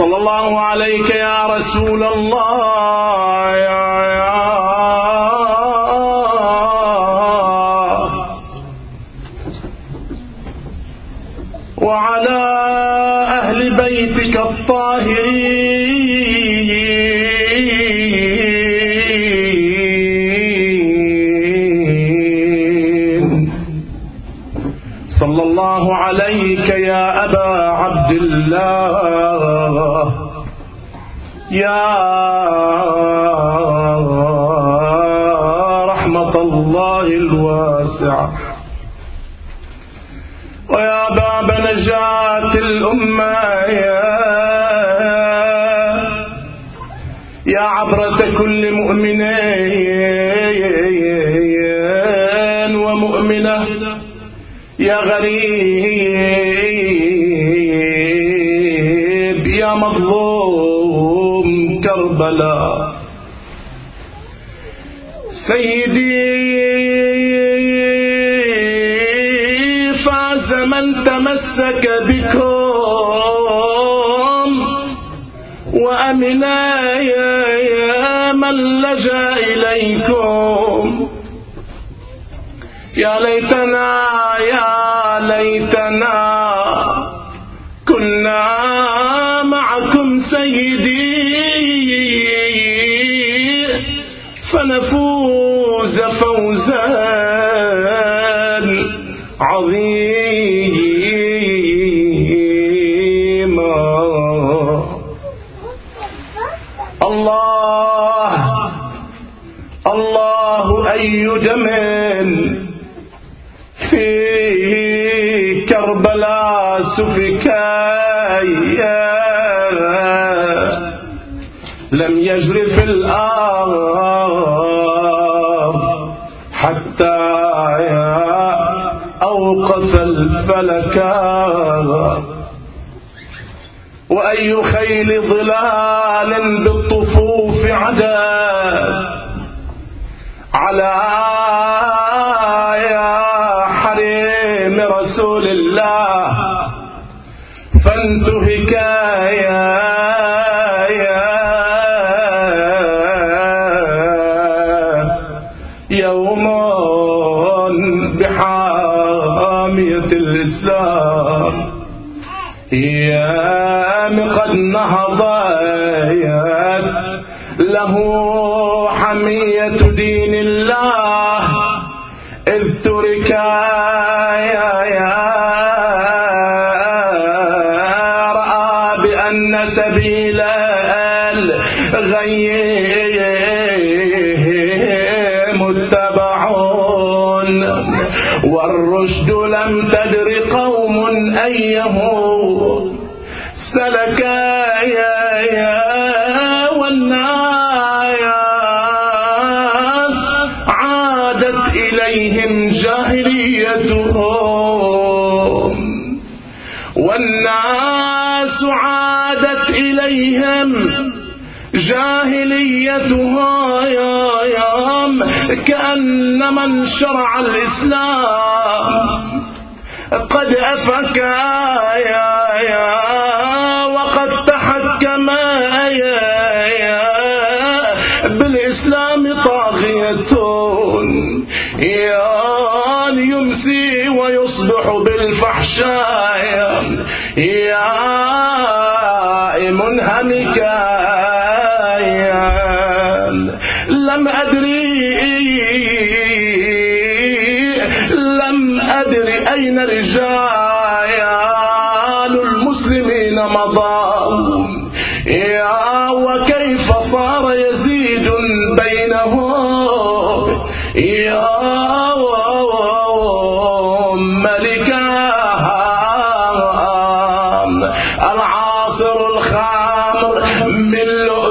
صلى الله عليك يا رسول الله وعلى أهل بيتك الطاهرين. صلى الله عليك يا أبا عبد الله يا رحمة الله الواسعة ويا باب نجاة الأمة يا عبرة كل مؤمنين ومؤمنة يا غريب يا مظلوم كربلاء. سيدي فاز من تمسك بكم وأمنا يا من لجأ إليكم. يا ليتنا كنا معكم سيدي فنفوز فوزا عظيما. الله أي دم في كربلاء سفكايا لم يجري في الأرض حتى أوقف الفلك. وأي خيل ظلال بالطفوف عدد على حريم رسول الله فانتهك يوم بحامية الإسلام قد نهضت له حمية دين الله إذ ترك رأى بأن سبيل الغي متبعون والرشد لم تدر قوم أيه سلكا والناس عادت إليهم جاهليتهم كأن من شرع الإسلام قد أفك وقد تحكم بالإسلام طاغية يمسي ويصبح بالفحشاء منهمكا. لم أدري أين رجال المسلمين مضوا وكيف صار يزيد بينهم ملكا العاصر الخامر من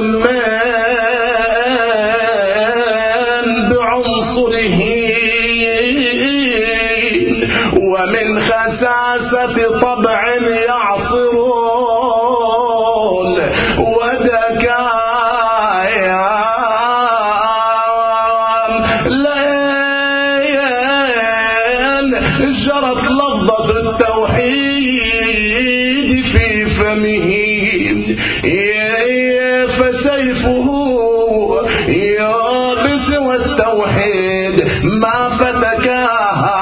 لؤمان بعنصره ومن خساسة طبع يعصرون ودكايا لين جرت لفظة التوحيد في دمه فسيفه يابس والتوحيد ما فتكاها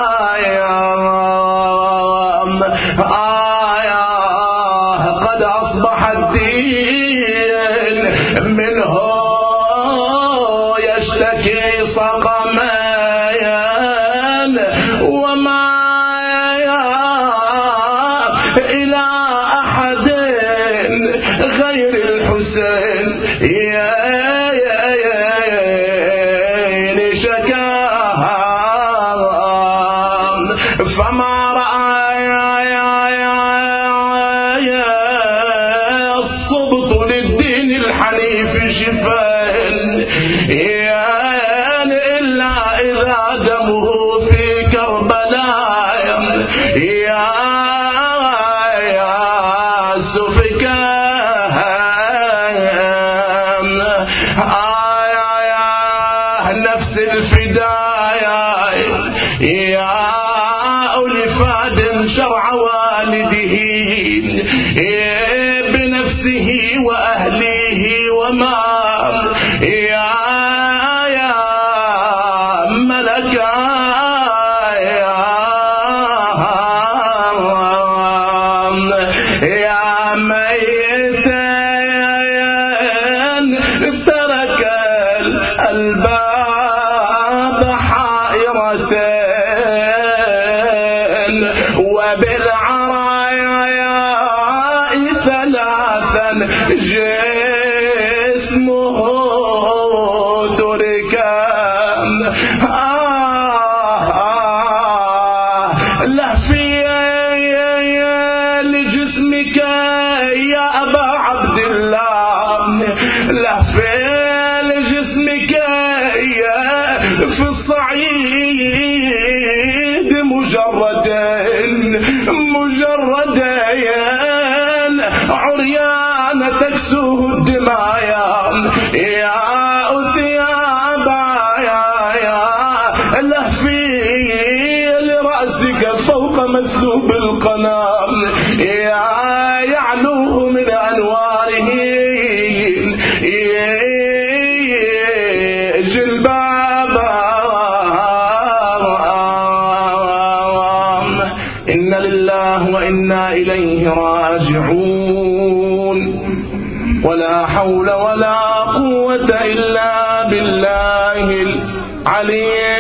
قد أصبح الدين منه يشتكي سقميا وما إلى أحد غير الحسين شكاها فما رأى الصبط للدين الحنيف شفاء إلا إذا دمه في كربلاء نفس الفدايا لفاد شرع والده بنفسه وأهله وما ملكا يا ميتا ترك الباب حائرة وبالعرايا ثلاثا جسمه تركا لهفيا لجسمك يا أبا عبد الله لهفيا لجسمك في الصعيد مجردين عريان تكسوه الدمايا يا ثياب يا لهفي لرأسك فوق مسلوب القنام يعلوه من أنواره جلبابا إن لله وإنا إليه راجعون ولا حول ولا قوة إلا بالله العلي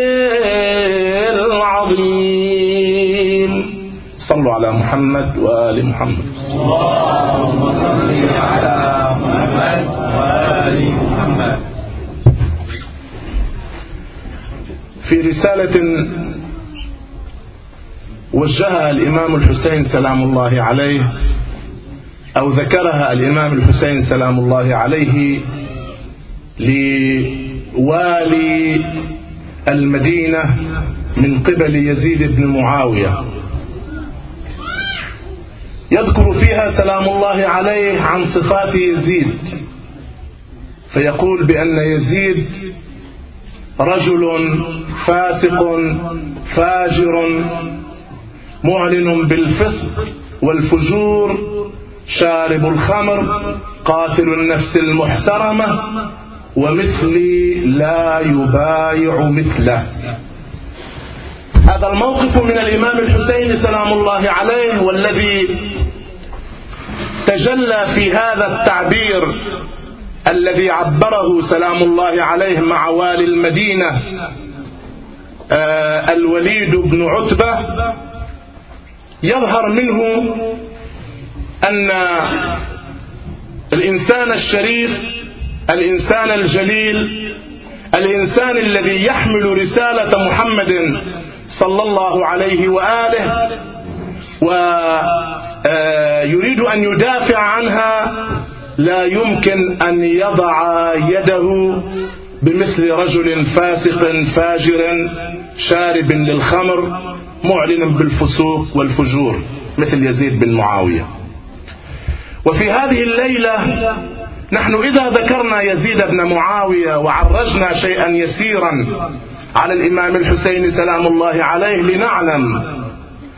العظيم. صلوا على محمد وآل محمد. اللهم صل على محمد وآل محمد. في رسالة وجهها الإمام الحسين سلام الله عليه أو ذكرها الإمام الحسين سلام الله عليه لوالي المدينة من قبل يزيد بن معاوية، يذكر فيها سلام الله عليه عن صفات يزيد، فيقول بأن يزيد رجل فاسق فاجر معلن بالفسق والفجور شارب الخمر قاتل النفس المحترمة ومثلي لا يبايع مثله. هذا الموقف من الإمام الحسين سلام الله عليه، والذي تجلى في هذا التعبير الذي عبره سلام الله عليه مع والي المدينة الوليد بن عتبة، يظهر منه أن الإنسان الشريف، الإنسان الجليل، الإنسان الذي يحمل رسالة محمد صلى الله عليه وآله ويريد أن يدافع عنها، لا يمكن أن يضع يده بمثل رجل فاسق فاجر شارب للخمر معلن بالفسوق والفجور مثل يزيد بن معاوية. وفي هذه الليلة نحن إذا ذكرنا يزيد بن معاوية وعرجنا شيئا يسيرا على الإمام الحسين سلام الله عليه، لنعلم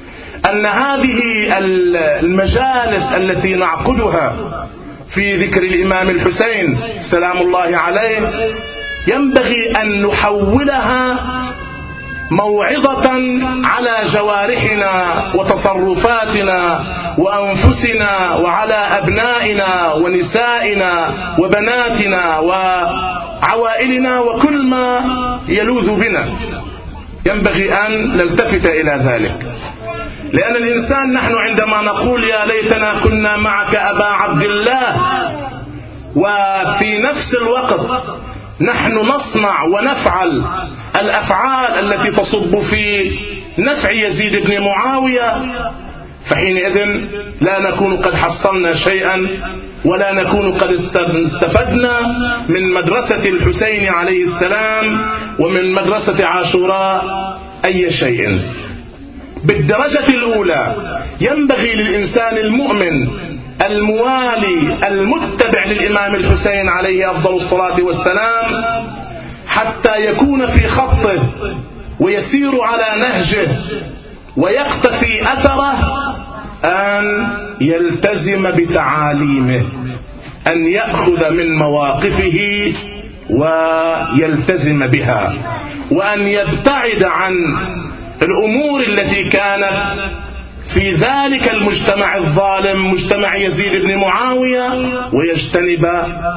أن هذه المجالس التي نعقدها في ذكر الإمام الحسين سلام الله عليه ينبغي أن نحولها موعظة على جوارحنا وتصرفاتنا وأنفسنا وعلى أبنائنا ونسائنا وبناتنا وعوائلنا وكل ما يلوذ بنا. ينبغي أن نلتفت إلى ذلك، لأن الإنسان نحن عندما نقول يا ليتنا كنا معك أبا عبد الله، وفي نفس الوقت نحن نصنع ونفعل الأفعال التي تصب في نفع يزيد بن معاوية، فحينئذ لا نكون قد حصلنا شيئا ولا نكون قد استفدنا من مدرسة الحسين عليه السلام ومن مدرسة عاشوراء أي شيء. بالدرجة الأولى ينبغي للإنسان المؤمن الموالي المتبع للإمام الحسين عليه أفضل الصلاة والسلام حتى يكون في خطه ويسير على نهجه ويقتفي أثره أن يلتزم بتعاليمه، أن يأخذ من مواقفه ويلتزم بها، وأن يبتعد عن الأمور التي كانت في ذلك المجتمع الظالم مجتمع يزيد بن معاوية ويجتنب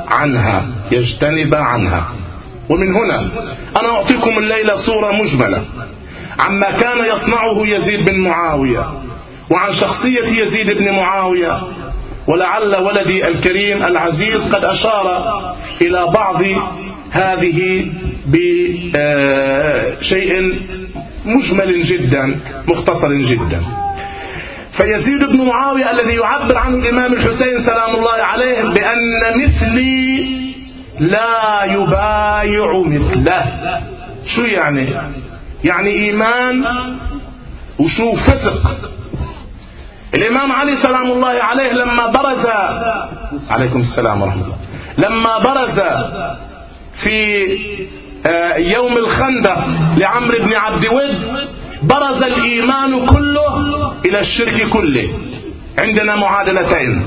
عنها. ومن هنا أنا أعطيكم الليلة صورة مجملة عما كان يصنعه يزيد بن معاوية وعن شخصية يزيد بن معاوية، ولعل ولدي الكريم العزيز قد أشار إلى بعض هذه بشيء مجمل جدا مختصر جدا. فيزيد بن معاوية الذي يعبر عنه الإمام الحسين سلام الله عليه بأن مثلي لا يبايع مثله. شو يعني؟ يعني إيمان وشو فسق. الإمام علي سلام الله عليه لما برز عليكم السلام ورحمة الله، لما برز في يوم الخندق لعمرو بن عبد ود برز الإيمان كله إلى الشرك كله. عندنا معادلتين،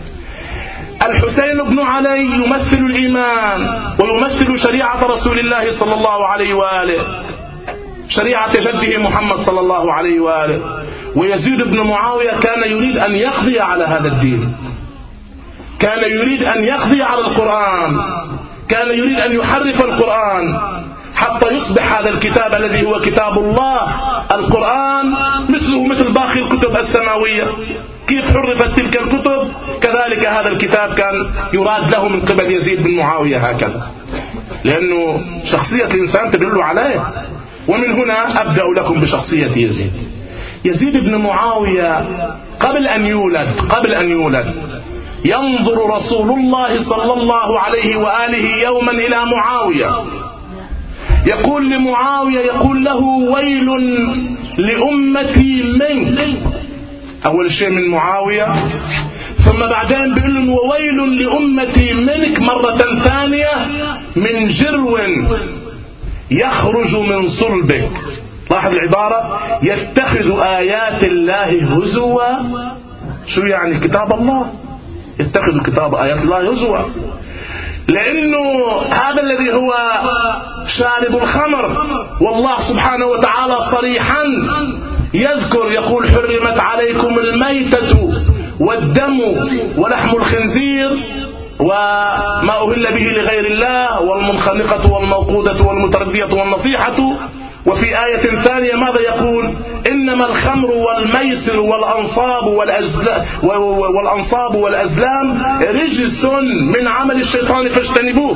الحسين بن علي يمثل الإيمان ويمثل شريعة رسول الله صلى الله عليه وآله، شريعة جده محمد صلى الله عليه وآله، ويزيد بن معاوية كان يريد أن يقضي على هذا الدين، كان يريد أن يقضي على القرآن، كان يريد أن يحرف القرآن حتى يصبح هذا الكتاب الذي هو كتاب الله القرآن مثله مثل باقي الكتب السماوية. كيف حرفت تلك الكتب كذلك هذا الكتاب كان يراد له من قبل يزيد بن معاوية هكذا، لأنه شخصية الإنسان تدل عليه. ومن هنا أبدأ لكم بشخصية يزيد. يزيد بن معاوية قبل أن يولد ينظر رسول الله صلى الله عليه وآله يوما إلى معاوية، يقول لمعاوية، يقول له ويل لأمتي منك، أول شيء من معاوية، ثم بعدين بيقول له وويل لأمتي منك مرة ثانية من جرو يخرج من صلبك. لاحظ العبارة، يتخذ آيات الله هزوا. شو يعني؟ كتاب الله، يتخذ كتاب آيات الله هزوا، لأنه هذا الذي هو شارب الخمر، والله سبحانه وتعالى صريحا يذكر يقول حرمت عليكم الميتة والدم ولحم الخنزير وما أهل به لغير الله والمنخنقة والموقودة والمتردية والنطيحة. وفي آية ثانية ماذا يقول؟ إنما الخمر والميسر والأنصاب والأزلام رجس من عمل الشيطان فاجتنبوه.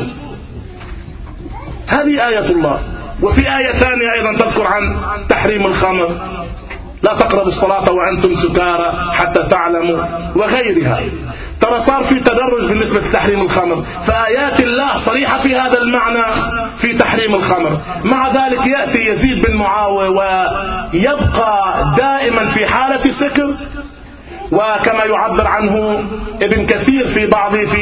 هذه آية الله. وفي آية ثانية أيضا تذكر عن تحريم الخمر، لا تقربوا الصلاة وأنتم سكارى حتى تعلموا، وغيرها. ترى صار في تدرج بالنسبة لتحريم الخمر، فآيات الله صريحة في هذا المعنى في تحريم الخمر. مع ذلك يأتي يزيد بن معاوية ويبقى دائما في حالة سكر، وكما يعبر عنه ابن كثير في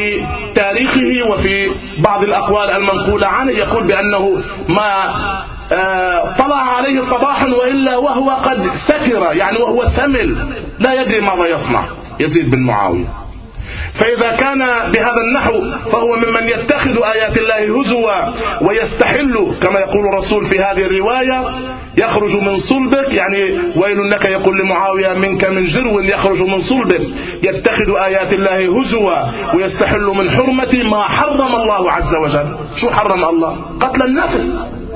تاريخه وفي بعض الأقوال المنقولة عنه، يقول بأنه ما طلع عليه صباحا وإلا وهو قد سكر، يعني وهو ثمل لا يدري ماذا يصنع يزيد بن معاوية. فإذا كان بهذا النحو فهو ممن يتخذ آيات الله هزوا ويستحل كما يقول الرسول في هذه الرواية يخرج من صلبك، يعني ويل لك يقول لمعاوية منك من جرو يخرج من صلبك، يتخذ آيات الله هزوا ويستحل من حرمة ما حرم الله عز وجل. شو حرم الله؟ قتل النفس،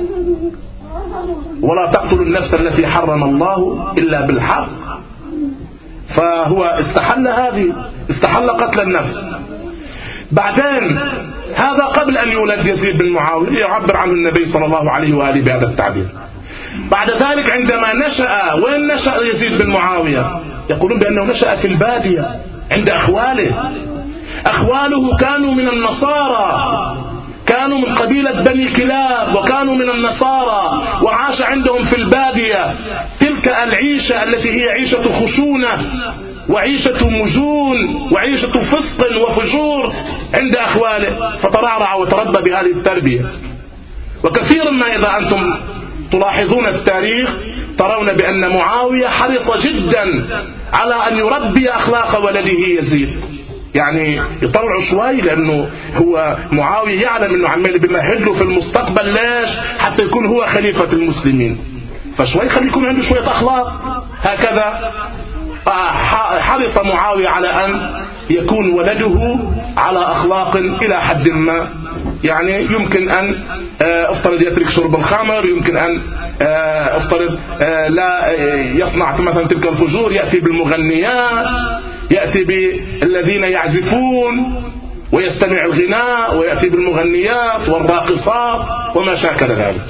ولا تقتلوا النفس التي حرم الله إلا بالحق. فهو استحل قتل النفس. بعدين هذا قبل أن يولد يزيد بن معاوية، يعبر عنه النبي صلى الله عليه وآله بهذا التعبير. بعد ذلك عندما نشأ، وين نشأ يزيد بن معاوية؟ يقولون بأنه نشأ في البادية عند أخواله. أخواله كانوا من النصارى، كانوا من قبيلة بني كلاب وكانوا من النصارى، وعاش عندهم في البادية تلك العيشة التي هي عيشة خشونة وعيشة مجون وعيشة فسق وفجور عند أخواله، فترعرع وتربى بهذه التربية. وكثيرا ما إذا أنتم تلاحظون التاريخ ترون بأن معاوية حرص جدا على أن يربي أخلاق ولده يزيد، يعني يطلعوا شوي، لأنه هو معاوية يعلم أنه عمال بيمهد له في المستقبل. ليش؟ حتى يكون هو خليفة المسلمين، فشوي خلي يكون عنده شوية أخلاق. هكذا حرص معاوية على أن يكون ولده على أخلاق إلى حد ما، يعني يمكن أن افترض يترك شرب الخمر، يمكن أن افترض لا يصنع مثلا تلك الفجور، يأتي بالمغنيات، يأتي بالذين يعزفون ويستمع الغناء، ويأتي بالمغنيات والراقصات وما شاكل ذلك.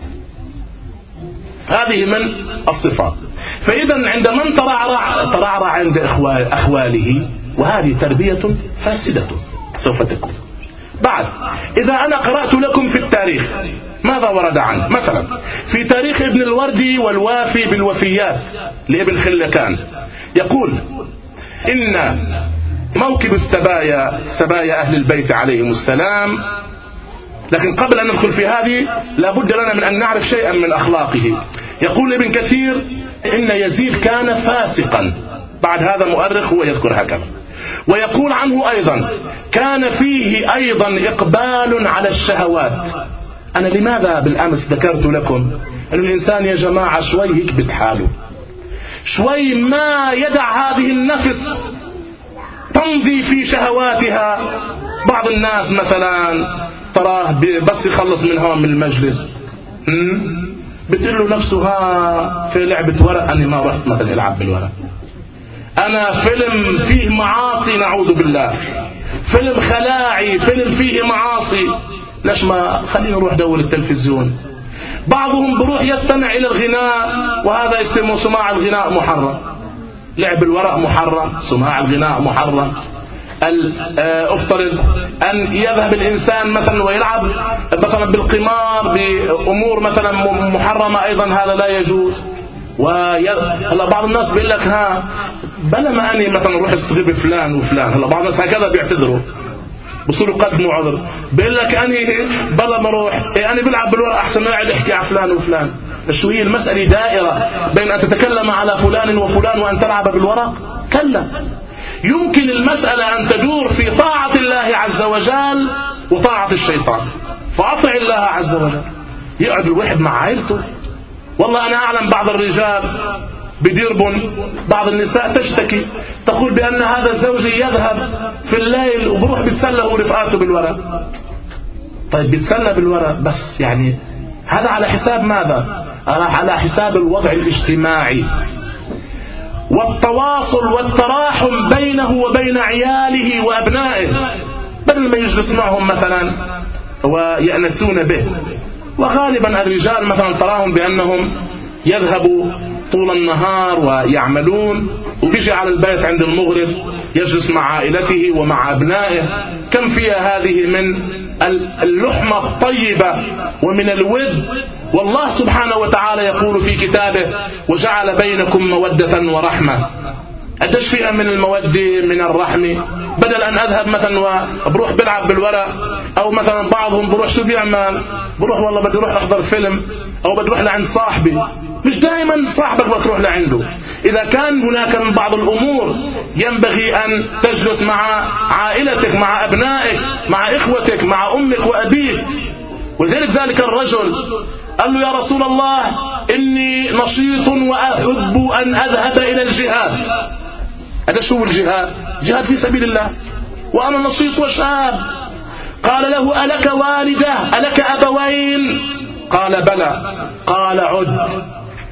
هذه من الصفات. فإذا عند من ترعرع عند أخواله، وهذه تربية فاسدة سوف تكون. بعد إذا أنا قرأت لكم في التاريخ ماذا ورد عنه، مثلا في تاريخ ابن الوردي والوافي بالوفيات لابن خلكان يقول إن موكب السبايا سبايا أهل البيت عليهم السلام. لكن قبل أن ندخل في هذه لابد لنا من أن نعرف شيئا من أخلاقه. يقول ابن كثير إن يزيد كان فاسقا، بعد هذا مؤرخ هو يذكر هكذا. ويقول عنه أيضا كان فيه أيضا إقبال على الشهوات. أنا لماذا بالأمس ذكرت لكم أن الإنسان يا جماعة شوي يكبت حاله، شوي ما يدع هذه النفس تمضي في شهواتها. بعض الناس مثلا تراه بس يخلص من هون من المجلس بتقول له نفسها في لعبة ورق، أني ما رحت مثلا ألعب بالورق، أنا فيلم فيه معاصي نعوذ بالله، فيلم خلاعي، فيلم فيه معاصي، ليش ما خلينا نروح دور التلفزيون. بعضهم بروح يستمع إلى الغناء، وهذا اسمه سماع الغناء محرم، لعب الورق محرم، سماع الغناء محرم. افترض أن يذهب الإنسان مثلا ويلعب مثلا بالقمار بأمور مثلا محرمة أيضا، هذا لا يجوز. هلا بعض الناس بيقول لك بلا ما أني مثلا أروح استغيب فلان وفلان، هلا بعض الناس هكذا بيعتذروا بصيروا قدموا عذر، بيقول لك أني بلا ما أروح أنا بلعب بالورق أحسن ما قاعد أحكي على فلان وفلان. شو هي المسألة دائرة بين أن تتكلم على فلان وفلان وأن تلعب بالورق؟ كلا، يمكن المسألة أن تدور في طاعة الله عز وجل وطاعة الشيطان. فأطع الله عز وجل، يقعد الواحد مع عائلته. والله أنا أعلم بعض الرجال بديربن بعض النساء تشتكي تقول بأن هذا زوجي يذهب في الليل وبروح بيتسلى ورفقاته بالورق. طيب بيتسلى بالورق بس، يعني هذا على حساب ماذا؟ على حساب الوضع الاجتماعي والتواصل والتراحم بينه وبين عياله وأبنائه، بدل ما يجلس معهم مثلا ويأنسون به. وغالبا الرجال مثلا تراهم بأنهم يذهبوا طول النهار ويعملون، وبيجي على البيت عند المغرب يجلس مع عائلته ومع أبنائه. كم فيها هذه من اللحمة الطيبة ومن الود. والله سبحانه وتعالى يقول في كتابه وجعل بينكم مودة ورحمة. قديش فيها من المودة من الرحمة بدل أن أذهب مثلا وبروح بلعب بالورق، أو مثلا بعضهم بروح شو بيعمل، بروح والله بدي أروح أحضر فيلم أو بدي أروح لعند صاحبي. مش دائما صاحبك بتروح لعنده. إذا كان هناك من بعض الأمور ينبغي أن تجلس مع عائلتك، مع أبنائك، مع إخوتك، مع أمك وأبيك. ولذلك ذلك الرجل قال له يا رسول الله إني نشيط وأحب أن أذهب إلى الجهاد. هذا شو الجهاد؟ جهاد في سبيل الله، وأنا نشيط وشاب. قال له ألك والدة؟ ألك أبوين؟ قال بلى. قال عد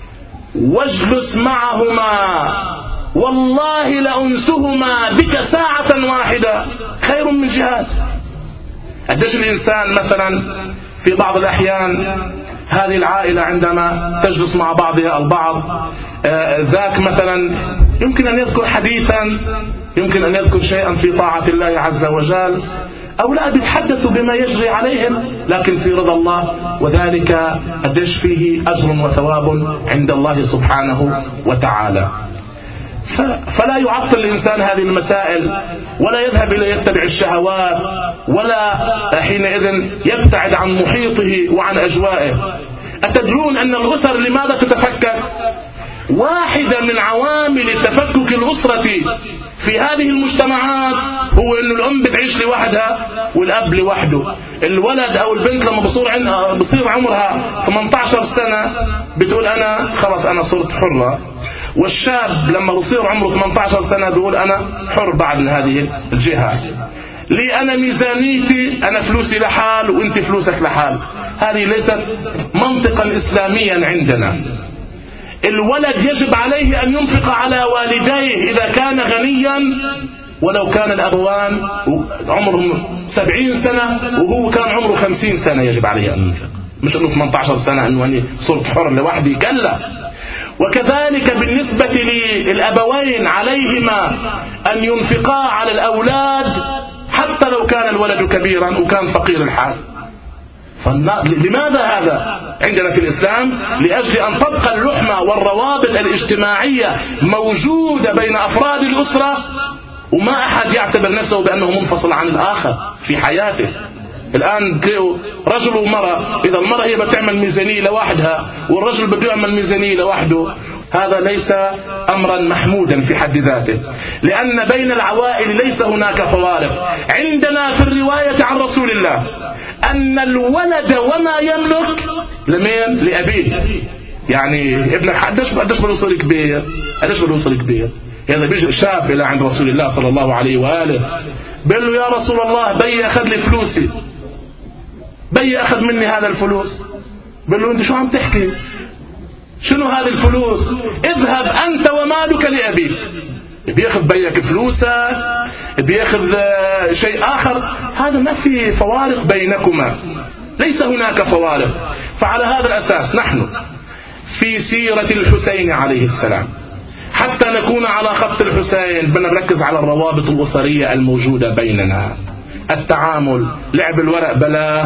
واجلس معهما، والله لأنسهما بك ساعة واحدة خير من جهاد. قديش الإنسان مثلا في بعض الأحيان هذه العائلة عندما تجلس مع بعضها البعض، ذاك مثلا يمكن أن يذكر حديثا، يمكن أن يذكر شيئا في طاعة الله عز وجل، أولاد يتحدثوا بما يجري عليهم لكن في رضا الله، وذلك قديش فيه أجر وثواب عند الله سبحانه وتعالى. فلا يعطل الإنسان هذه المسائل، ولا يذهب إلى يتبع الشهوات، ولا حينئذ يبتعد عن محيطه وعن أجوائه. أتدرون أن الأسر لماذا تتفكك؟ واحدة من عوامل تفكك الأسرة في هذه المجتمعات هو أن الأم بتعيش لوحدها والأب لوحده. الولد أو البنت لما بصير عمرها 18 سنة بتقول أنا خلاص أنا صرت حرة، والشاب لما بصير عمره 18 سنة بيقول أنا حر بعد من هذه الجهة. لي أنا ميزانيتي، أنا فلوسي لحال وأنت فلوسك لحال. هذه ليست منطقا إسلاميا عندنا. الولد يجب عليه أن ينفق على والديه إذا كان غنيا، ولو كان الأبوان عمرهم 70 سنة وهو كان عمره 50 سنة يجب عليه أن ينفق، مش أنه 18 سنة أنه صرت حر لوحدي، كلا. وكذلك بالنسبة للأبوين عليهما أن ينفقا على الأولاد حتى لو كان الولد كبيرا وكان فقير الحال. لماذا هذا عندنا في الإسلام؟ لأجل أن تبقى اللحمة والروابط الاجتماعية موجودة بين أفراد الأسرة، وما أحد يعتبر نفسه بأنه منفصل عن الآخر في حياته. الآن تلاقوا رجل ومرأة، إذا المرأة هي بتعمل ميزانية لوحدها والرجل بده يعمل ميزانية لوحده، هذا ليس أمرا محمودا في حد ذاته، لأن بين العوائل ليس هناك فوارق. عندنا في الرواية عن رسول الله أن الولد وما يملك لمين؟ لأبيه. يعني ابنك قديش بده يوصل كبير، قديش بده يوصل كبير. هذا بيجي شاب إلى عند رسول الله صلى الله عليه وآله بيقول له يا رسول الله بي أخذ لي فلوسي، بي أخذ مني هذا الفلوس. بيقول له أنت شو عم تحكي؟ شنو هذه الفلوس؟ اذهب أنت ومالك لأبيك. بياخذ بيك فلوسك، بياخذ شيء آخر، هذا ما في فوارق بينكما، ليس هناك فوارق. فعلى هذا الأساس نحن في سيرة الحسين عليه السلام حتى نكون على خط الحسين بدنا نركز على الروابط الأسرية الموجودة بيننا. التعامل، لعب الورق بلاه،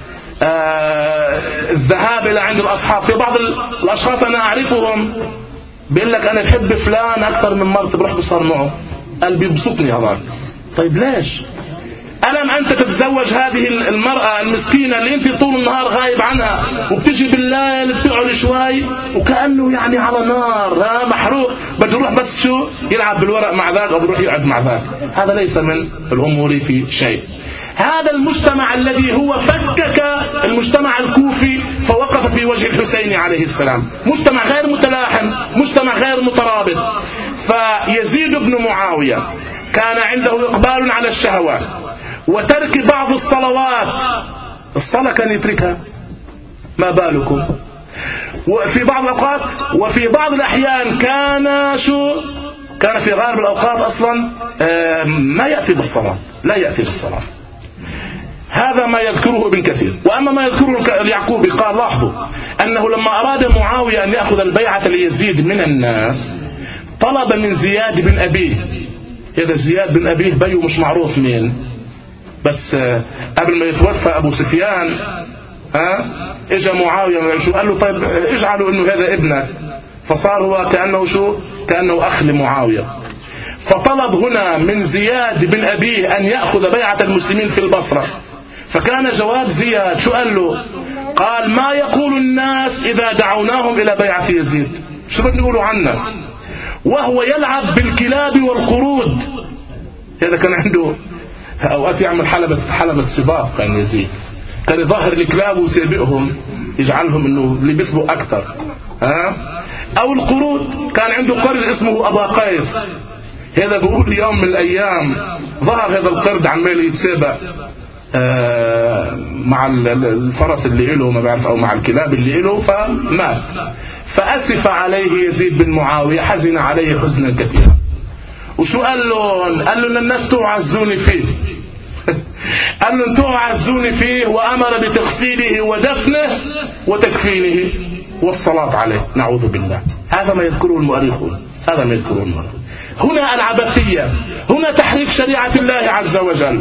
الذهاب إلى عند الأصحاب. في بعض الأشخاص أنا أعرفهم بيقول لك أنا بحب فلان أكثر من مرتي بروح بصار معه، قلبي بسطني هذاك. طيب ليش؟ ألم أنت تتزوج هذه المرأة المسكينة اللي أنت طول النهار غايب عنها وبتجي بالليل بتقعد شوي وكأنه يعني على نار محروق، بده يروح بس شو يلعب بالورق مع ذاك أو بروح يقعد مع ذاك. هذا ليس من الأمور في شيء. هذا المجتمع الذي هو فكك المجتمع الكوفي فوقف في وجه الحسين عليه السلام، مجتمع غير متلاحم، مجتمع غير مترابط. فيزيد بن معاوية كان عنده إقبال على الشهوات وترك بعض الصلوات، الصلاة كان يتركها، ما بالكم وفي بعض الأوقات. وفي بعض الأحيان كان في غالب الأوقات أصلا ما يأتي بالصلاة، لا يأتي بالصلاة. هذا ما يذكره ابن كثير. وأما ما يذكره اليعقوبي قال لاحظوا أنه لما أراد معاوية أن يأخذ البيعة ليزيد من الناس طلب من زياد بن أبيه. هذا زياد بن أبيه بيو مش معروف مين، بس قبل ما يتوفى أبو سفيان اجى معاوية قال له طيب اجعلوا انه هذا ابنك، فصار هو كأنه كأنه أخ لمعاوية. فطلب هنا من زياد بن أبيه أن يأخذ بيعة المسلمين في البصرة. فكان جواب زياد شو قال له؟ قال: ما يقول الناس إذا دعوناهم إلى بيعة يزيد؟ شو بدنا يقولوا عنا؟ وهو يلعب بالكلاب والقرود. هذا كان عنده أوقات يعمل حلبة سباق. كان يزيد كان يظهر الكلاب ويسابقهم، يجعلهم إنه اللي بيسبق أكثر. أو القرود، كان عنده قرد اسمه أبا قيس. هذا بقول يوم من الأيام ظهر هذا القرد عمال يتسابق مع الفرس اللي له ما بعرف أو مع الكلاب اللي له، فمات. فأسف عليه يزيد بن معاوية، حزن عليه حزنا كثيرا. وشو قال لهم؟ قال لهم: الناس تعزوني فيه. قال لهم: تعزوني فيه، وأمر بتغسيله ودفنه وتكفينه والصلاة عليه. نعوذ بالله. هذا ما يذكره المؤرخون، هذا ما يذكره المؤرخون. هنا العبثية، هنا تحريف شريعة الله عز وجل.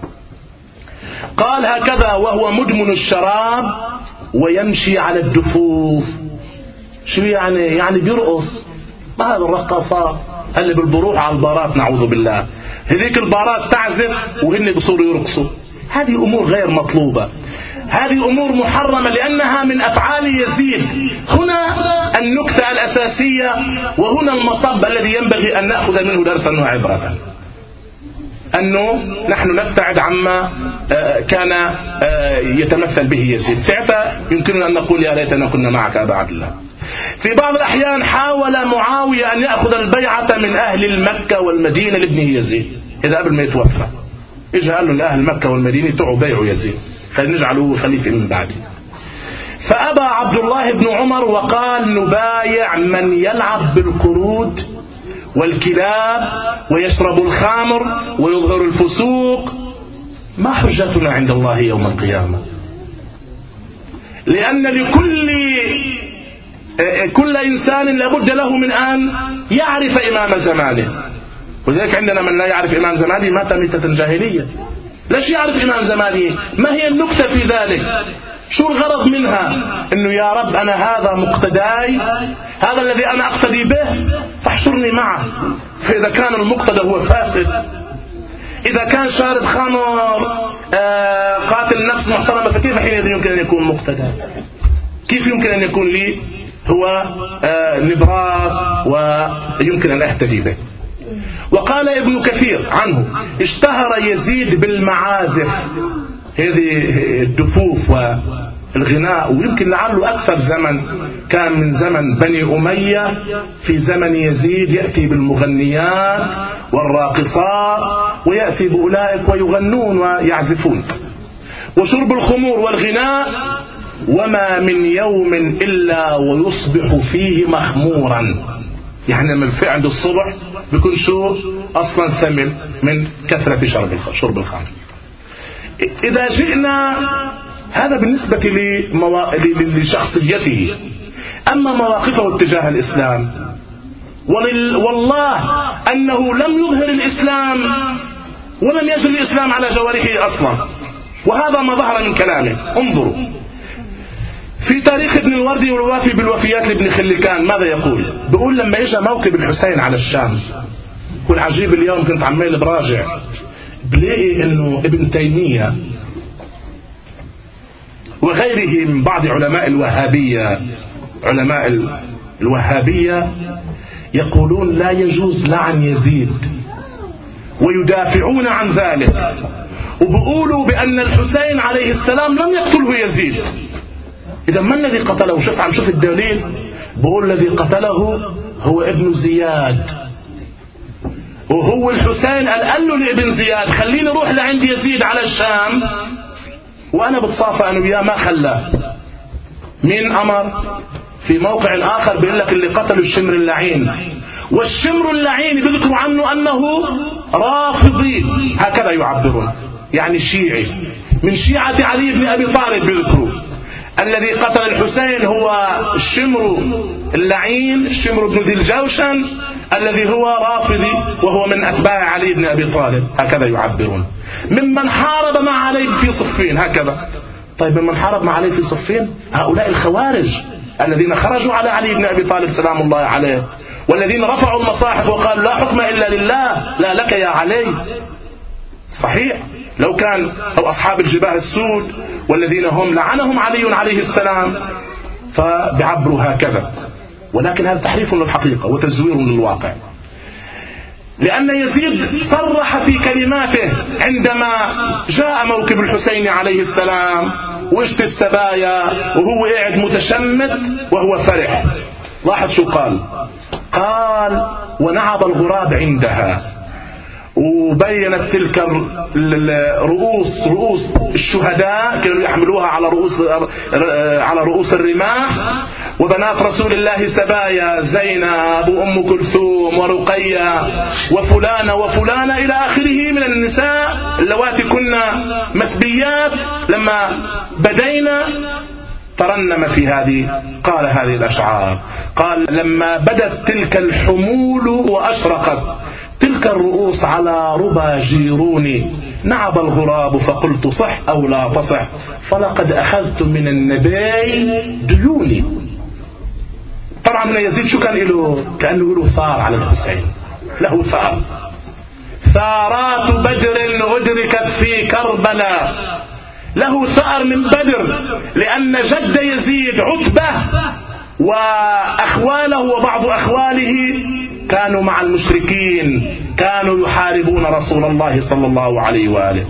قال هكذا: وهو مدمن الشراب ويمشي على الدفوف. شو يعني؟ يعني بيرقص. ما هذا الرقصات اللي بالبروح على البارات، نعوذ بالله. هذيك البارات تعزف وهن بصوروا يرقصوا. هذه أمور غير مطلوبة، هذه أمور محرمة لأنها من أفعال يزيد. هنا النكتة الأساسية، وهنا المصب الذي ينبغي أن نأخذ منه درسا وعبرة، أنه نحن نبتعد عما كان يتمثل به يزيد. ساعتها يمكننا أن نقول: يا ليتنا كنا معك أبا عبد الله. في بعض الأحيان حاول معاوية أن يأخذ البيعة من أهل المكة والمدينة لابنه يزيد. إذا قبل ما يتوفى إجا قال له لأهل مكة والمدينة: تعوا بيعوا يزيد، خلينا نجعله خليفة من بعده. فأبى عبد الله بن عمر وقال: نبايع من يلعب بالقرود والكلاب ويشرب الخمر ويظهر الفسوق. ما حجتنا عند الله يوم القيامة؟ لأن كل إنسان لابد له من أن يعرف إمام زمانه. ولذلك عندنا من لا يعرف إمام زمانه مات ميتة جاهلية. ليش يعرف إمام زمانه؟ ما هي النكتة في ذلك؟ شو الغرض منها؟ إنه يا رب أنا هذا مقتداي، هذا الذي أنا أقتدي به، فاحشرني معه. فإذا كان المقتدى هو فاسد، إذا كان شارب خمر قاتل نفس محترمة، فكيف حينئذ يمكن أن يكون مقتدى؟ كيف يمكن أن يكون لي هو نبراس ويمكن أن أهتدي به؟ وقال ابن كثير عنه: اشتهر يزيد بالمعازف، هذه الدفوف والغناء، ويمكن لعله أكثر زمن كان من زمن بني أمية. في زمن يزيد يأتي بالمغنيات والراقصات، ويأتي بأولئك ويغنون ويعزفون. وشرب الخمور والغناء، وما من يوم إلا ويصبح فيه مخمورا. يعني من في عند الصبح بيكون شو أصلا ثمن من كثرة شرب الخمر. إذا جئنا هذا بالنسبة لشخصيته. أما مواقفه اتجاه الإسلام، والله أنه لم يظهر الإسلام ولم يجل الإسلام على جوارحه أصلا، وهذا ما ظهر من كلامه. انظروا في تاريخ ابن الوردي والوافي بالوفيات لابن خلكان ماذا يقول؟ بيقول: لما اجى موكب الحسين على الشام، والعجيب اليوم كنت عمال براجع بلاقي انه ابن تيمية وغيره من بعض علماء الوهابية يقولون لا يجوز لعن يزيد، ويدافعون عن ذلك، وبيقولوا بأن الحسين عليه السلام لم يقتله يزيد. إذا ما الذي قتله؟ شوف الدليل. بقول الذي قتله هو ابن زياد، وهو الحسين قال له لابن زياد: خليني اروح لعند يزيد على الشام وانا بتصافى انا وياه، ما خلاه. مين امر؟ في موقع اخر بيقول لك: اللي قتلوا الشمر اللعين، والشمر اللعين بيذكروا عنه انه رافضي، هكذا يعبرون، يعني شيعي من شيعة علي بن ابي طالب. بيذكروا الذي قتل الحسين هو الشمر اللعين، الشمر بن ذي الجوشن، الذي هو رافضي وهو من أتباع علي بن أبي طالب، هكذا يعبرون. ممن حارب مع علي في صفين، هكذا. طيب ممن حارب مع علي في صفين هؤلاء الخوارج الذين خرجوا على علي بن أبي طالب سلام الله عليه والذين رفعوا المصاحف وقالوا لا حكم إلا لله، لا لك يا علي. صحيح لو كان أو أصحاب الجباه السود والذين هم لعنهم علي عليه السلام فبيعبروا هكذا، ولكن هذا تحريف للحقيقة وتزوير للواقع، لأن يزيد صرح في كلماته عندما جاء موكب الحسين عليه السلام وجد السبايا وهو قاعد متشمت وهو فرح. لاحظ شو قال ونعب الغراب عندها، وبينت تلك رؤوس الشهداء كانوا يحملوها على رؤوس الرماح، وبنات رسول الله سبايا زينب وأم كلثوم ورقية وفلانة وفلانة إلى آخره من النساء اللواتي كنا مسبيات. لما بدينا ترنم في قال هذه الأشعار، قال لما بدت تلك الحمول وأشرقت تلك الرؤوس على ربا جيروني، نعب الغراب فقلت صح أو لا تصح، فلقد أخذت من النبي ديوني. طبعا من يزيد شو كان له؟ كأنه له ثار على الحسين، له ثار، ثارات بدر أدركت في كربلاء، له ثأر من بدر، لأن جد يزيد عتبة وأخواله وبعض أخواله كانوا مع المشركين، كانوا يحاربون رسول الله صلى الله عليه وآله،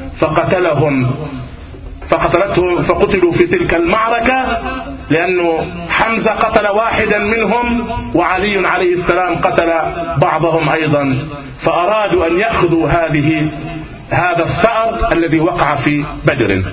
فقتلوا في تلك المعركة، لأنه حمزة قتل واحدا منهم وعلي عليه السلام قتل بعضهم أيضا، فأرادوا أن يأخذوا هذا الثأر الذي وقع في بدر.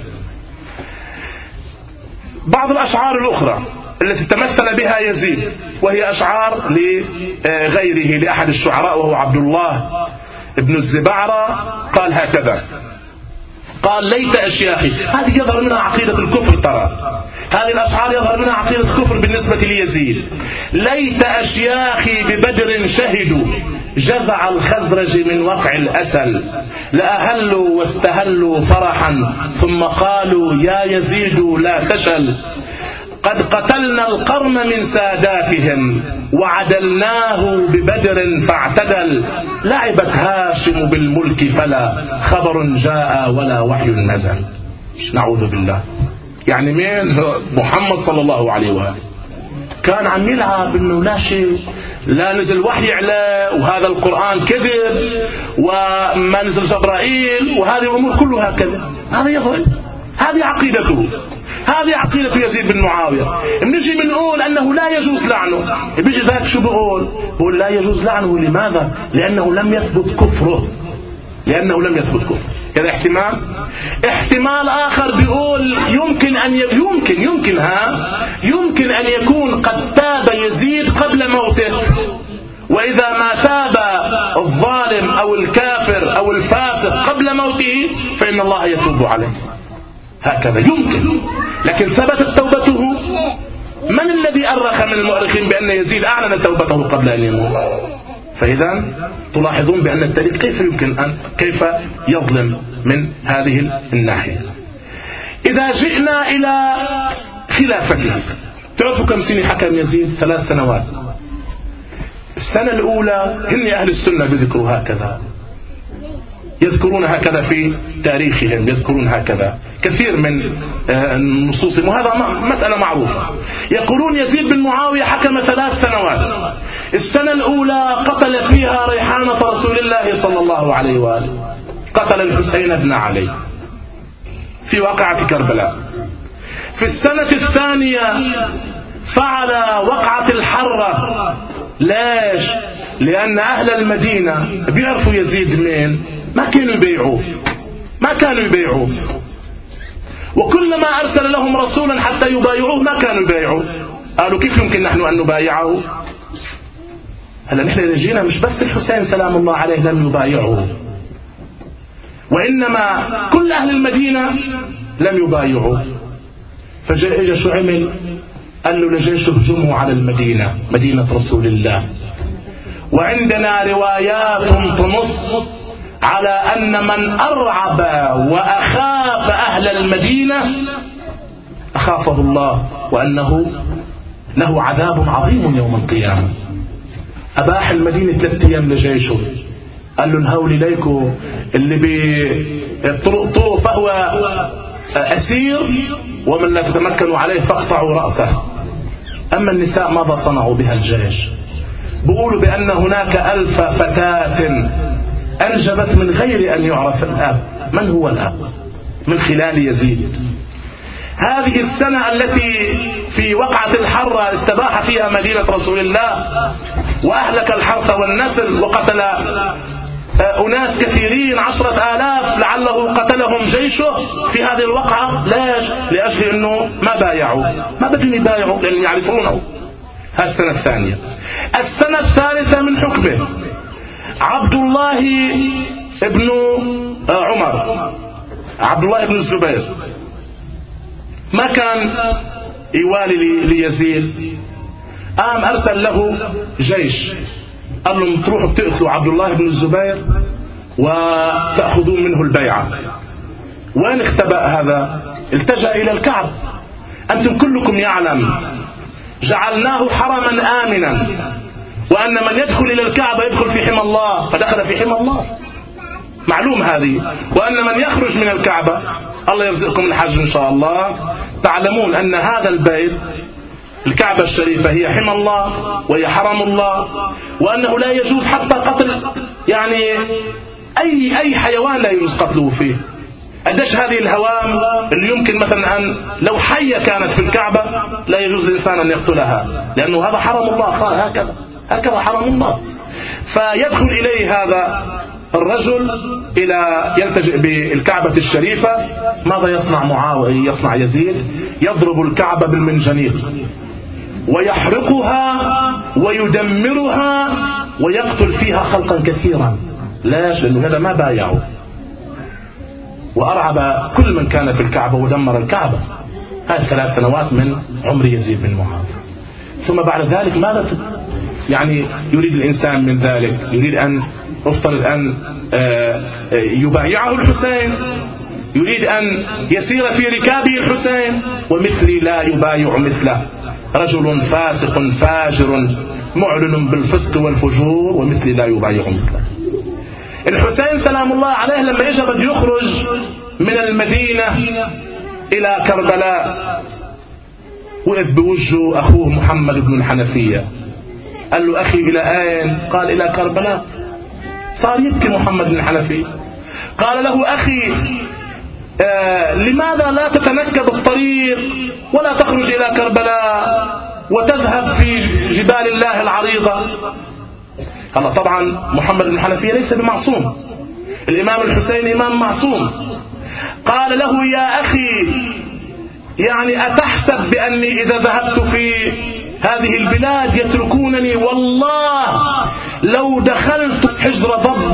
بعض الأشعار الأخرى التي تمثل بها يزيد وهي أشعار لغيره لأحد الشعراء وهو عبد الله ابن الزبعرة، قال هكذا، قال ليت أشياخي، هذه يظهر منها عقيدة الكفر، ترى هذه الأشعار يظهر منها عقيدة الكفر بالنسبة ليزيد. ليت أشياخي ببدر شهدوا جزع الخزرج من وقع الأسل، لأهلوا واستهلوا فرحا ثم قالوا يا يزيد لا تشل، قد قتلنا القرن من ساداتهم وعدلناه ببدر فاعتدل، لعبت هاشم بالملك فلا خبر جاء ولا وحي نزل. نعوذ بالله. يعني مين؟ محمد صلى الله عليه وآله كان عم يلعب انه لا شيء، لا نزل وحي عليه، وهذا القرآن كذب، وما نزل جبرائيل، وهذه الأمور كلها كذب. هذا يظهر هذه عقيدته، هذه عقيدة يزيد بن معاوية. بنجي بنقول أنه لا يجوز لعنه، بيجي ذاك شو بقول لا يجوز لعنه. لماذا؟ لأنه لم يثبت كفره، لأنه لم يثبت كفره. كذا احتمال آخر بيقول يمكن أن يكون قد تاب يزيد قبل موته، وإذا ما تاب الظالم أو الكافر أو الفاسق قبل موته فإن الله يتوب عليه. هكذا يمكن، لكن ثبتت توبته. من الذي أرخ من المؤرخين بأن يزيد أعلن توبته قبل أن يموت؟ فإذا تلاحظون بأن التاريخ كيف يظلم من هذه الناحية. إذا جئنا إلى خلافته، تعرفوا كم سنة حكم يزيد؟ 3 سنوات. السنة الأولى هن أهل السنة بذكروا هكذا، يذكرون هكذا في تاريخهم، يذكرون هكذا كثير من نصوصهم، وهذا مسألة معروفة. يقولون يزيد بن معاوية حكم 3 سنوات. السنة الأولى قتل فيها ريحانة رسول الله صلى الله عليه وآله، قتل الحسين بن علي في واقعة كربلاء. في السنة الثانية فعل وقعة الحرة. ليش؟ لأن أهل المدينة بيعرفوا يزيد مين، ما كانوا يبايعوه، وكلما أرسل لهم رسولا حتى يبايعوه ما كانوا يبايعوه. قالوا كيف يمكن نحن أن نبايعه؟ هلا نحن إذا جينا مش بس الحسين سلام الله عليه لم يبايعه، وإنما كل أهل المدينة لم يبايعوه. فجاء شو عمل؟ قال له لجيش هجموا على المدينة، مدينة رسول الله. وعندنا روايات تنص على أن من أرعب وأخاف أهل المدينة أخافه الله، وأنه له عذاب عظيم يوم القيامة. أباح المدينة 3 أيام لجيشه. قال له الهول ليكو اللي بطرق فهو أسير، ومن لا تتمكنوا عليه فاقطعوا رأسه. أما النساء ماذا صنعوا بها الجيش؟ بيقولوا بأن هناك 1000 فتاة أنجبت من غير أن يعرف الأب. من هو الأب؟ من خلال يزيد. هذه السنة التي في وقعة الحرة استباح فيها مدينة رسول الله وأهلك الحرث والنسل وقتل أناس كثيرين 10,000 لعله قتلهم جيشه في هذه الوقعة. لأجل أنه ما بايعوا، ما بدهم يبايعوا لأن يعرفونه. هذه السنة الثانية. السنة الثالثة من حكمه عبد الله ابن عمر، عبد الله ابن الزبير، ما كان يوالي ليزيد، قام أرسل له جيش، قال لهم تروحوا بتقتلوا عبد الله بن الزبير وتأخذون منه البيعة. وين اختبأ هذا؟ التجأ إلى الكعب. أنتم كلكم يعلم جعلناه حرما آمنا، وأن من يدخل إلى الكعبة يدخل في حمى الله، فدخل في حمى الله، معلوم هذه. وأن من يخرج من الكعبة الله يرزقكم الحج إن شاء الله، تعلمون أن هذا البيت الكعبة الشريفة هي حمى الله وهي حرم الله، وأنه لا يجوز حتى قتل يعني أي حيوان لا يجوز قتله فيه. قديش هذه الهوام اللي يمكن مثلا أن لو حية كانت في الكعبة لا يجوز للإنسان أن يقتلها، لأنه هذا حرم الله، هكذا حرم الله. فيدخل إليه هذا الرجل إلى يلتجئ بالكعبة الشريفة. ماذا يصنع معاوية؟ يصنع يزيد يضرب الكعبة بالمنجنيق ويحرقها ويدمرها ويقتل فيها خلقا كثيرا. ليش؟ لأنه هذا ما بايعوا، وأرعب كل من كان في الكعبة ودمر الكعبة. هذه 3 سنوات من عمر يزيد بن معاوية. ثم بعد ذلك ماذا يعني يريد الإنسان من ذلك؟ يريد أن افترض أن يبايعه الحسين، يريد أن يسير في ركابه الحسين، ومثلي لا يبايع مثله، رجل فاسق فاجر معلن بالفسق والفجور، ومثلي لا يبايع مثله. الحسين سلام الله عليه لما اجى بده يخرج من المدينة إلى كربلاء وقف بوجهه أخوه محمد بن الحنفية، قال له أخي إلى أين؟ قال إلى كربلاء. صار يبكي محمد بن الحنفية، قال له أخي لماذا لا تتنكب الطريق ولا تخرج إلى كربلاء وتذهب في جبال الله العريضة؟ هلا طبعا محمد بن الحنفية ليس بمعصوم، الإمام الحسين إمام معصوم. قال له يا أخي يعني أتحسب بأني إذا ذهبت في هذه البلاد يتركونني؟ والله لو دخلت حجر ضب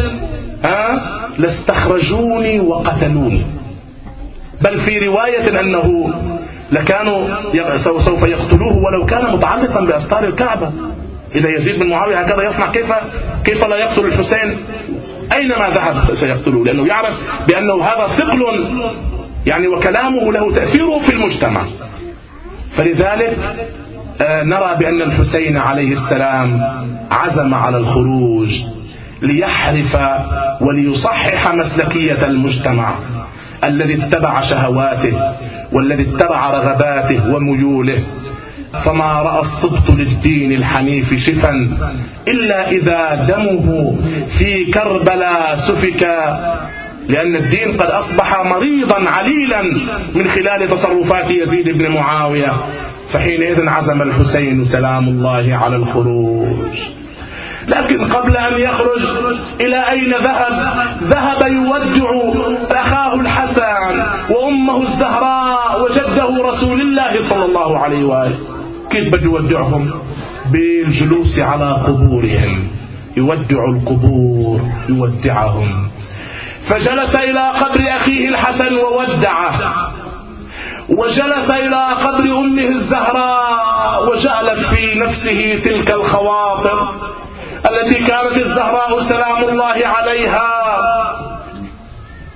لاستخرجوني وقتلوني. بل في رواية أنه لكانوا سوف يقتلوه ولو كان متعلقا بأستار الكعبة. إذا يزيد بن معاوية هكذا يصنع كيف لا يقتل الحسين؟ أينما ذهب سيقتلوه، لأنه يعرف بأنه هذا ثقل يعني وكلامه له تأثيره في المجتمع. فلذلك نرى بأن الحسين عليه السلام عزم على الخروج ليحرف وليصحح مسلكية المجتمع الذي اتبع شهواته والذي اتبع رغباته وميوله. فما رأى الصبط للدين الحنيف شفا إلا إذا دمه في كربلاء سفك، لأن الدين قد أصبح مريضا عليلا من خلال تصرفات يزيد بن معاوية. فحينئذ عزم الحسين سلام الله على الخروج. لكن قبل أن يخرج إلى أين ذهب؟ ذهب يودع أخاه الحسن وأمه الزهراء وجده رسول الله صلى الله عليه وآله. كيف بده يودعهم؟ بالجلوس على قبورهم، يودع القبور يودعهم. فجلس إلى قبر أخيه الحسن وودعه، وجلس إلى قبر أمه الزهراء وجعلت في نفسه تلك الخواطر التي كانت الزهراء سلام الله عليها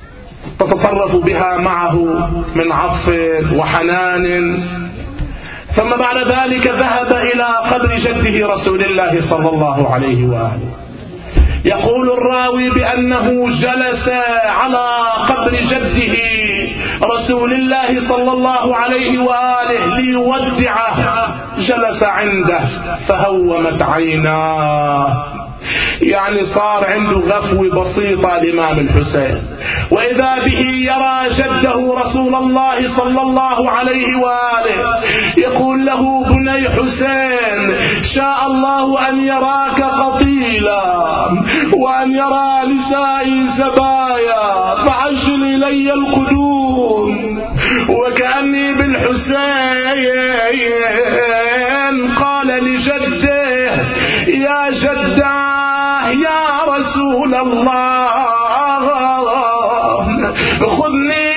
تتصرف بها معه من عطف وحنان. ثم بعد ذلك ذهب إلى قبر جده رسول الله صلى الله عليه وآله. يقول الراوي بأنه جلس على قبر جده رسول الله صلى الله عليه وآله ليودعه، جلس عنده فهومت عيناه، يعني صار عنده غفوة بسيطة الإمام الحسين، وإذا به يرى جده رسول الله صلى الله عليه وآله يقول له: بني حسين، شاء الله أن يراك قتيلا وأن يرى نسائي زبايا فعجل إلي القدوم. وكأني بالحسين قال لجده: يا جداه يا رسول الله، خذني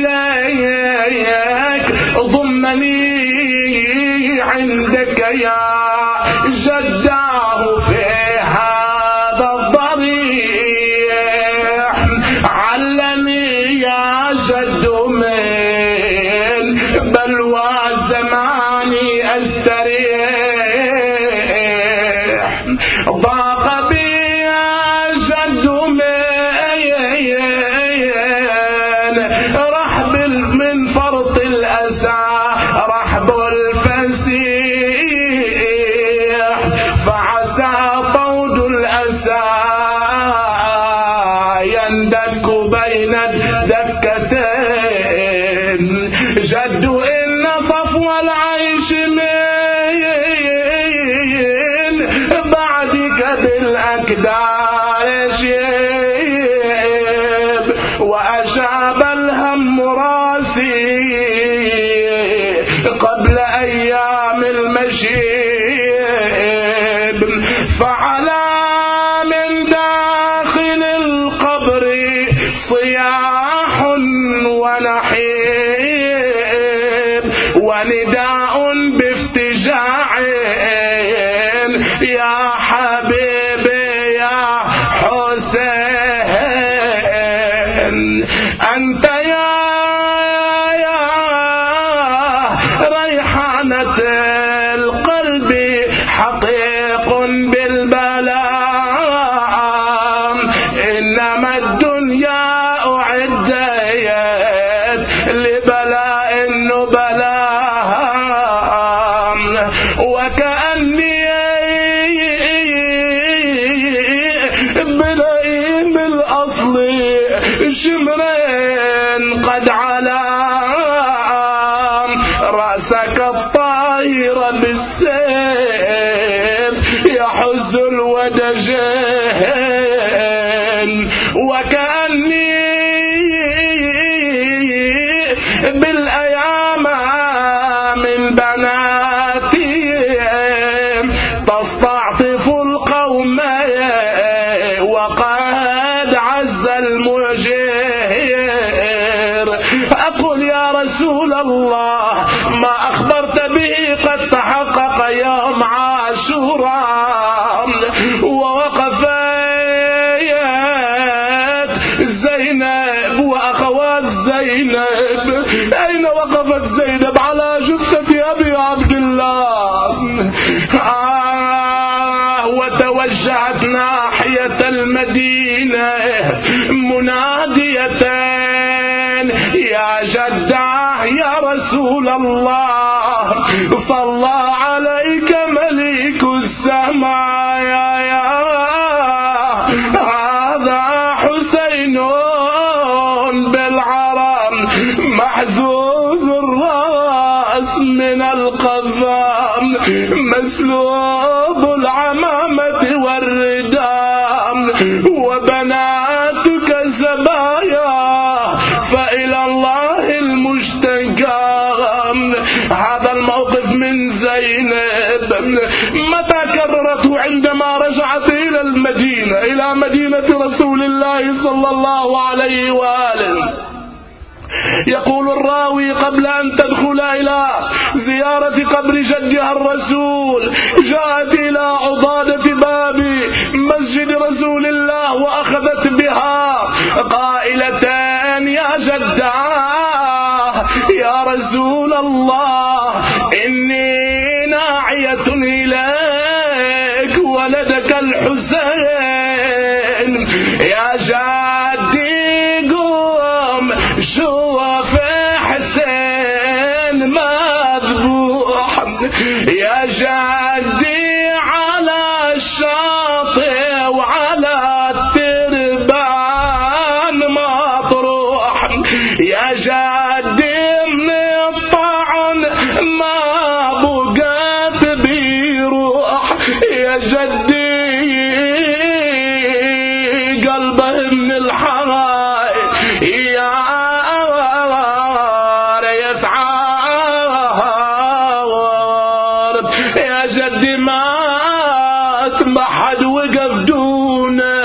إليك، ضمني عندك يا جداه في هذا الضريح، علني يا جد من بلوى زماني أستريح، ضاق بي يا جد رحب من فرط الأسى رحب الفسيح، فعسى طود الأسى يندك بين الدكتين، جد إن صفو العيش من بعدك بالأكدار شيب، وأشاب الهم راسي قبل أيام المشيب، فعلى من داخل القبر صياح ونحيب، ونداء بافتجاع يا حبيبي يا حسين، أنت يا ريحانة القلب حقيق بالبلاء، إنما الدنيا أعدت لبلاء النبلاء، وكأني بلئيم الأصل شمرين قد علا، رأسك الطاهر بالسيف يحز الودجين، وكأني بالأيام من بناتي تستعطف القوم وقد عز المجير. أقول يا رسول الله ما أخبرت به قد تحقق يوم عاشوراء، ووقفت زينب وأخوات زينب، أين وقفت زينب؟ على جثة أبي عبد الله. وتوجهت ناحية المدينة منادية: يا جداه يا رسول الله، صلى عليك ملك السماء، هذا حسين بالعرم محزوز الرأس من القذام، مسلوب العمامة والردام، وبناتك زبايا فإلى الله المشتكى. هذا الموقف من زينب متى كررته؟ عندما رجعت إلى المدينة، إلى مدينة رسول الله صلى الله عليه وآله. يقول الراوي: قبل أن تدخل إلى زيارة قبر جدها الرسول جاءت إلى عضادة باب مسجد رسول الله وأخذت بها قائلتان: يا جداه يا رسول الله، إني حسين يا جدي قوم شوف حسين مذبوح يا جدي على الشاطئ وعلى التربان مطروح يا جدي من الطعن ما بقت بيروح يا جدي قلبه من الحراي يا يسعار يا جدي مات ما حد وقف دونه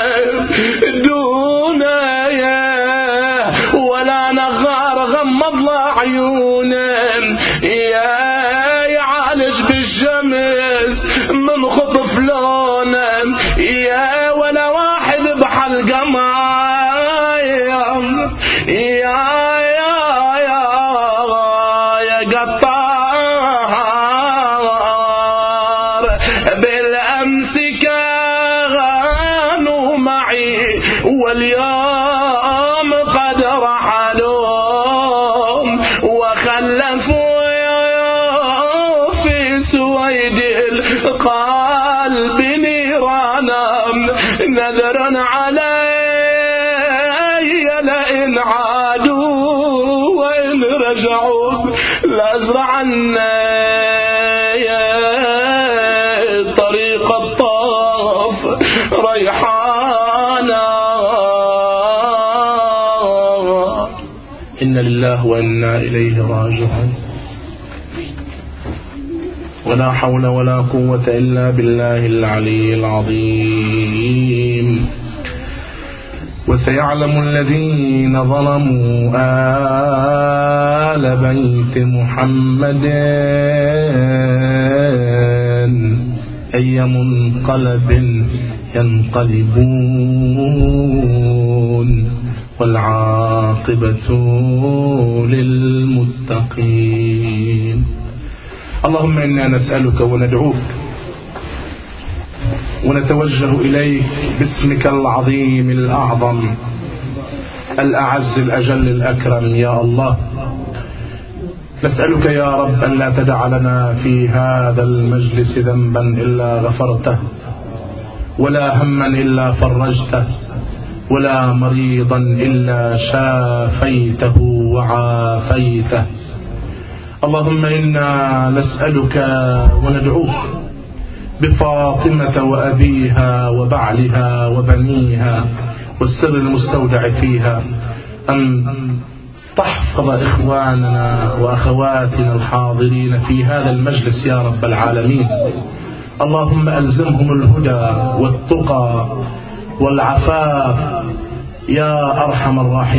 ولا نغار غمض له عيونه يا يعالج بالشمس من خطف لونه يا ولا واحد بحلقه يا قطار بالأمس كانوا معي واليوم قد رحلوا وخلفوا في سويد القلب نيرانا نذر علي لئن عادوا وإن رجعوا لأزرعن طريق الطاف ريحانا. إن لله وإنا إليه راجعون. ولا حول ولا قوة إلا بالله العلي العظيم. وسيعلم الذين ظلموا آل بيت محمد أي منقلب ينقلبون والعاقبة للمتقين. اللهم إنا نسألك وندعوك ونتوجه إليك باسمك العظيم الأعظم الأعز الأجل الأكرم يا الله. نسألك يا رب أن لا تدع لنا في هذا المجلس ذنبا إلا غفرته ولا هما إلا فرجته ولا مريضا إلا شافيته وعافيته. اللهم إنا نسألك وندعوك بفاطمة وأبيها وبعلها وبنيها والسر المستودع فيها أن تحفظ إخواننا وأخواتنا الحاضرين في هذا المجلس يا رب العالمين. اللهم ألزمهم الهدى والتقى والعفاف يا أرحم الراحمين.